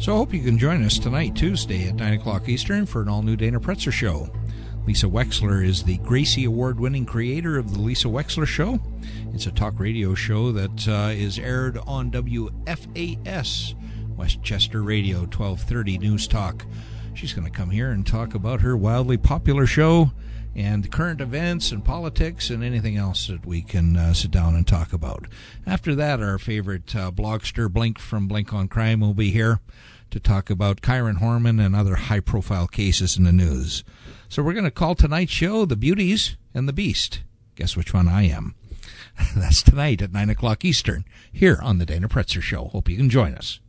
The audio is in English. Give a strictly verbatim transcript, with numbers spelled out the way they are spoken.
So I hope you can join us tonight, Tuesday at nine o'clock Eastern, for an all-new Dana Pretzer Show. Lisa Wexler is the Gracie Award-winning creator of The Lisa Wexler Show. It's a talk radio show that uh, is aired on W F A S, Westchester Radio, twelve thirty News Talk. She's going to come here and talk about her wildly popular show and current events and politics and anything else that we can uh, sit down and talk about. After that, our favorite uh, blogster, Blink from Blink on Crime, will be here to talk about Kyron Horman and other high-profile cases in the news. So we're going to call tonight's show The Beauties and the Beast. Guess which one I am? That's tonight at nine o'clock Eastern, here on the Dana Pretzer Show. Hope you can join us.